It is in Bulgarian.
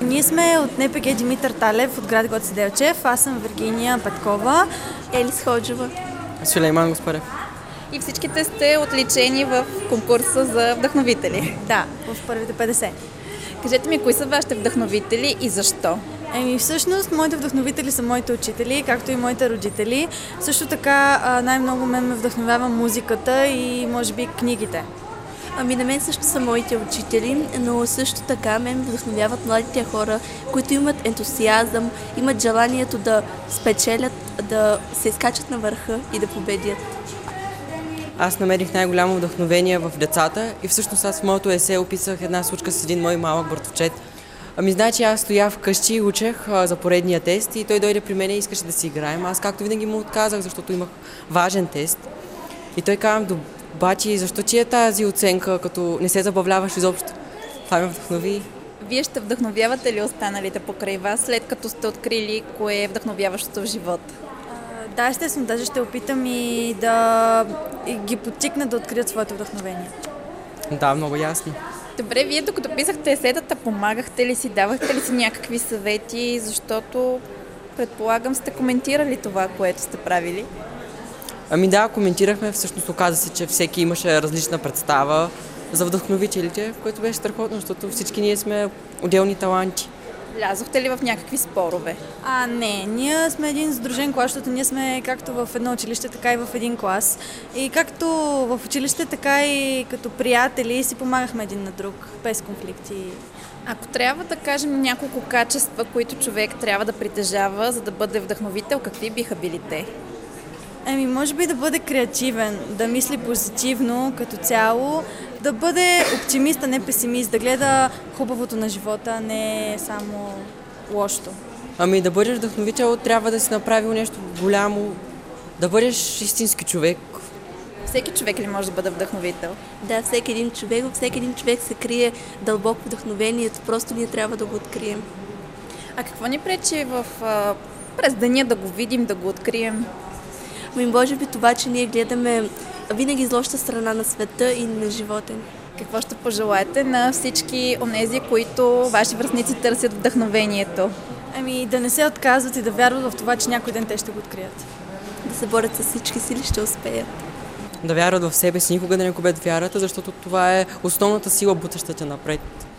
Ние сме от НПГ Димитър Талев от град Гоце Делчев. Аз съм Виргиния Петкова. Елис Ходжева. Сулейман Госпарев. И всичките сте отличени в конкурса за вдъхновители. Да, в първите 50. Кажете ми, кои са вашите вдъхновители и защо? Всъщност, моите вдъхновители са моите учители, както и моите родители. Също така, най-много мен ме вдъхновява музиката и, може би, книгите. На мен също са моите учители, но също така мен вдъхновяват младите хора, които имат ентусиазъм, имат желанието да спечелят, да се изкачат на върха и да победят. Аз намерих най-голямо вдъхновение в децата и всъщност аз в моето есе описах една случка с един мой малък братовчет. Значи аз стоях вкъщи и учех за поредния тест и той дойде при мен и искаше да си играем. Аз както винаги му отказах, защото имах важен тест. И той каза: бачи, защо ти е тази оценка, като не се забавляваш изобщо? Това ме вдъхнови. Вие ще вдъхновявате ли останалите покрай вас, след като сте открили кое е вдъхновяващото в живота? Да, естествено, даже ще опитам и да ги подтикна да открият своето вдъхновение. Да, много ясно. Добре, вие докато писахте есетата, помагахте ли си, давахте ли си някакви съвети, защото предполагам сте коментирали това, което сте правили? Да, коментирахме. Всъщност оказа се, че всеки имаше различна представа за вдъхновителите, което беше страхотно, защото всички ние сме отделни таланти. Влязохте ли в някакви спорове? Не, ние сме един сдружен клас, защото ние сме както в едно училище, така и в един клас. И както в училище, така и като приятели си помагахме един на друг, без конфликти. Ако трябва да кажем няколко качества, които човек трябва да притежава, за да бъде вдъхновител, какви биха били те? Може би да бъде креативен, да мисли позитивно като цяло, да бъде оптимист, а не песимист, да гледа хубавото на живота, а не само лошото. Да бъдеш вдъхновител, трябва да си направил нещо голямо, да бъдеш истински човек. Всеки човек ли може да бъде вдъхновител? Да, всеки един човек се крие дълбоко вдъхновението, просто ние трябва да го открием. А какво ни пречи през деня да го видим, да го открием? Може би това, че ние гледаме винаги злоща страна на света и на живота ни. Какво ще пожелаете на всички онези, които ваши връстници търсят вдъхновението? Да не се отказват и да вярват в това, че някой ден те ще го открият. Да се борят с всички сили, ще успеят. Да вярват в себе си, никога да не губят вярата, защото това е основната сила, бутаща те напред.